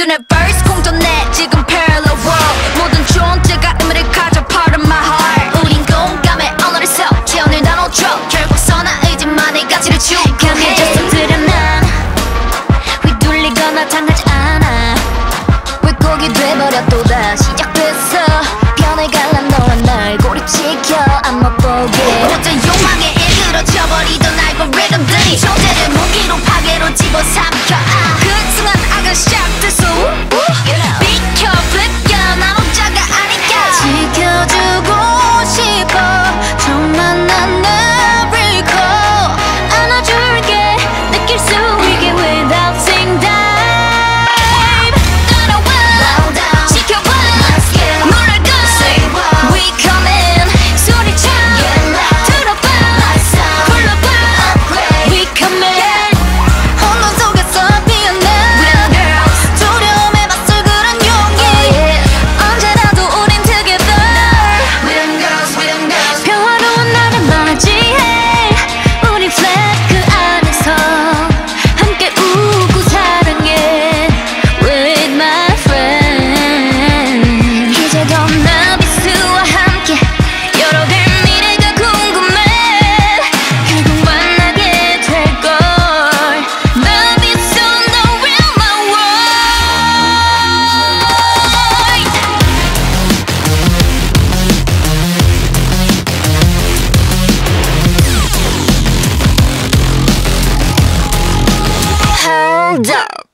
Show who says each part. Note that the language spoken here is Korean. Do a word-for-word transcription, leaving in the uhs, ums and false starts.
Speaker 1: universe 공존해 지금 parallel world 모든 존재가 의미를 가져 part of my heart 우린 공감해 언어를 섞여 오늘 나눠 drop 결국 선한 의지만의 가치를 추구해 강해져서 드러난 휘둘리거나 당하지 않아 왜곡이 돼버려 또다시 시작됐어 변해갈란 너와 날 고립시켜 안 맛보게 어제 욕망에 일그러져버리던 알고리즘들이 존재를 무기로 파괴로 집어삼켜 아, 그 순간 악은 시작됐어 비켜 비켜 난 혼자가 아니까 지켜주고 싶어 정말 난 널 recall 안아줄게 느낄 수 있게 without saying that Hold up.